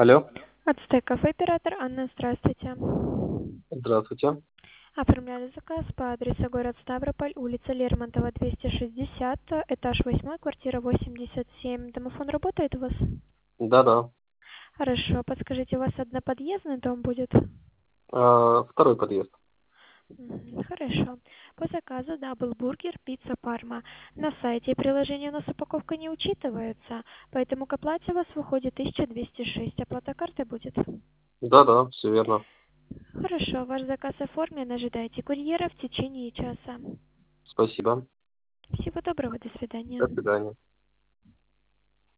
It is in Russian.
Алло, Ацтек кафе оператор Анна, здравствуйте. здравствуйте. Оформляли заказ по адресу город Ставрополь, улица Лермонтова, 260, этаж 8, квартира 87. Домофон работает у вас? Да-да. Хорошо, подскажите, у вас одноподъездный дом будет? Второй подъезд. Хорошо. По заказу даблбургер, пицца Парма. На сайте приложения у нас упаковка не учитывается, поэтому к оплате у вас выходит 1206. Оплата карты будет? Да-да, все верно. Хорошо, ваш заказ оформлен, ожидайте курьера в течение часа. Спасибо. Всего доброго, до свидания. До свидания.